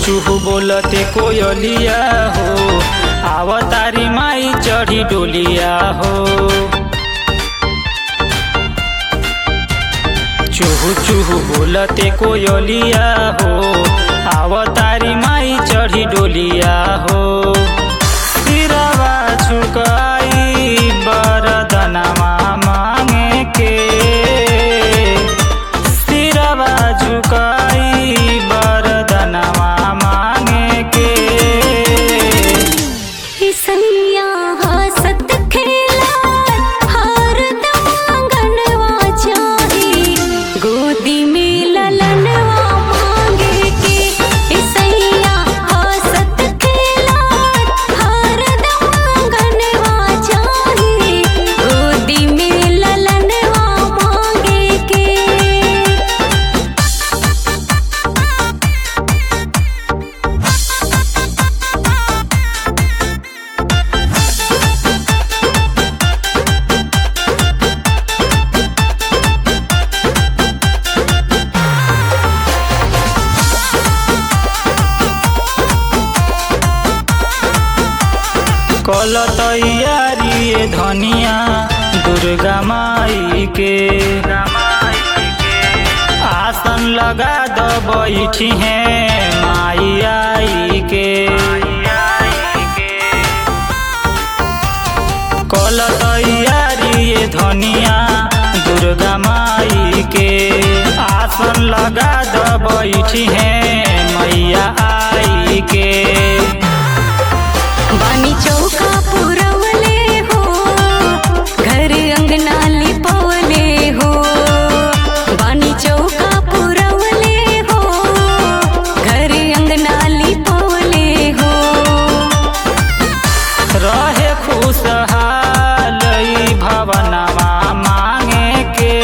चूहू बोलते कोयलिया हो, आवतारी माई चढ़ी डोलिया हो। चूहू चूहू बोलते कोयलिया हो, आवतारी माई चढ़ी डोलिया हो। सिरवा झुकाई बरदनवा मांगे के, सिरवा झुकाई बरदनवा मांगे के। सैया हसत खेला हरदम आंगनवा चाही, गोदी में ललनवा मांगे के। सैया हसत खेला हरदम आंगनवा चाही, गोदी में ललनवा मांगे के। कल तैयारी धनिया दुर्गा माई के, आसन लगा द बैठी है माई आई के। कल तैयारी धनिया दुर्गा माई के, आसन लगा द बैठी है मैया आई के। बानी चौका पुरवले हो, घर अंगना लिपवले हो। बानी चौका पुरवले हो, घर अंगना लिपवले हो। रहे खुशहाल ई भवनवा मांगे के,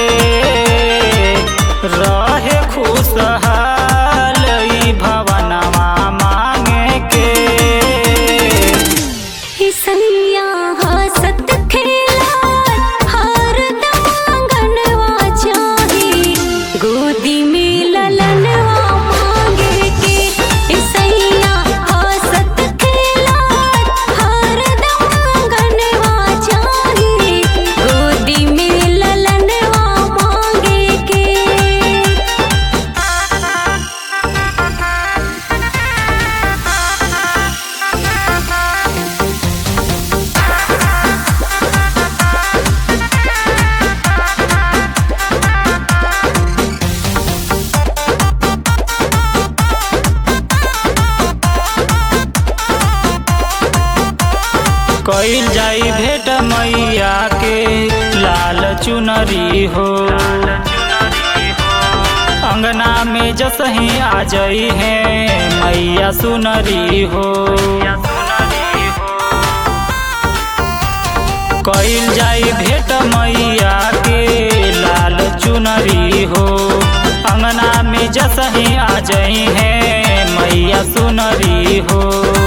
रहे खुशहाल ई भवनवा मांगे के। सैया हसत खेला हरदम आंगनवा चाही, गोदी में ललनवा मांगे के। सैया हसत खेला हरदम आंगनवा चाही, गोदी में ललनवा मांगे के। कइल जाई भेट मैया के लाल चुनरी हो, अंगना में जसही आ जाई है मैया सुनरी हो। कइल जाई भेट मैया के लाल चुनरी हो, अंगना में जसही आ जाई है मैया सुनरी हो।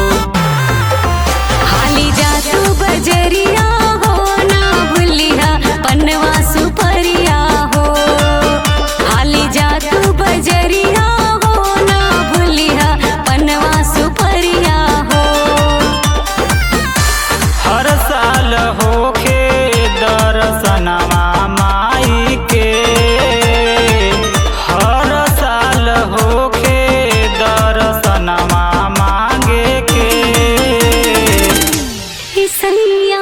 हाली जा तू बजरिया हो, ना भूलिहा पनवा सुपरिया हो। हाली जा तू बजरिया हो, ना भूलिहा पनवा सुपरिया हो। हर साल होखे दर्शनवा माई के, हर साल होखे दर्शनवा मांगे के। सैया